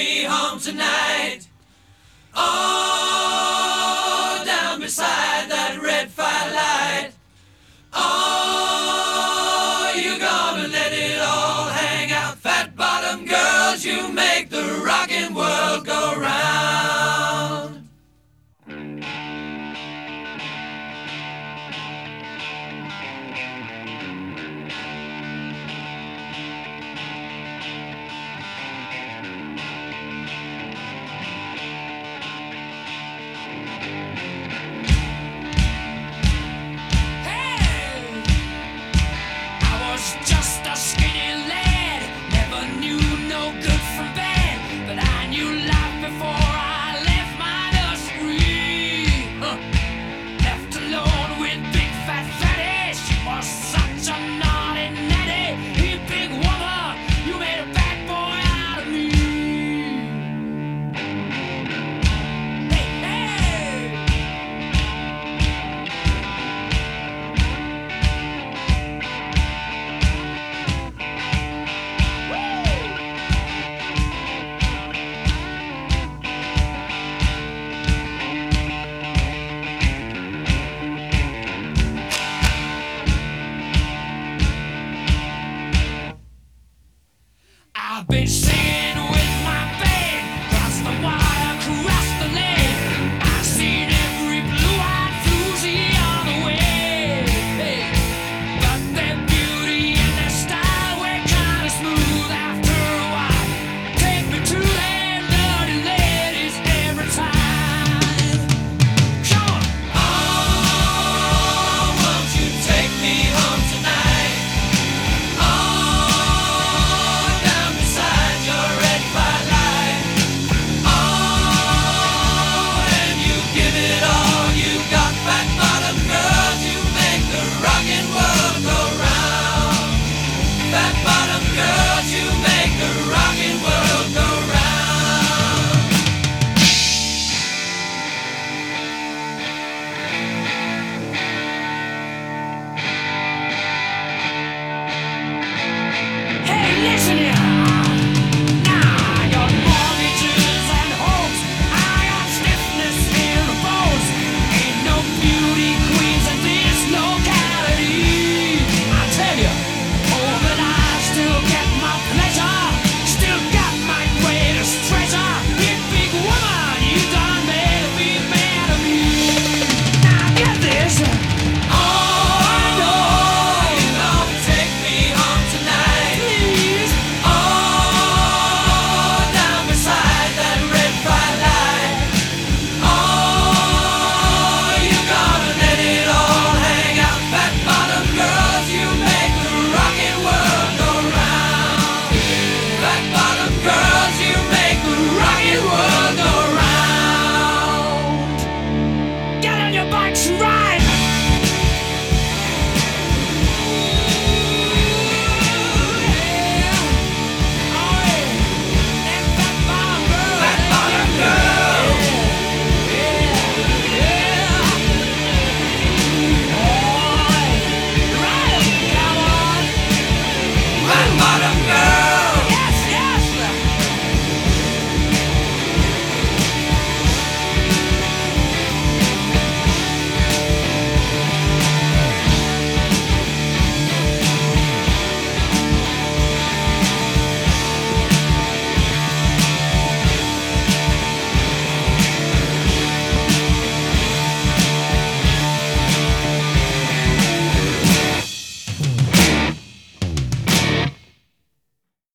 me home tonight. Oh, down beside that red firelight. Oh, you're gonna let it all hang out. Fat bottom girls, you make the rockin' world go round. Just a skinny lad, never knew no good from bad, but I knew life before I left my nursery. Left alone with big fat fatty, she was such a naughty natty. You big woman, you made a bad boy out of me. Hey, hey! I've been singing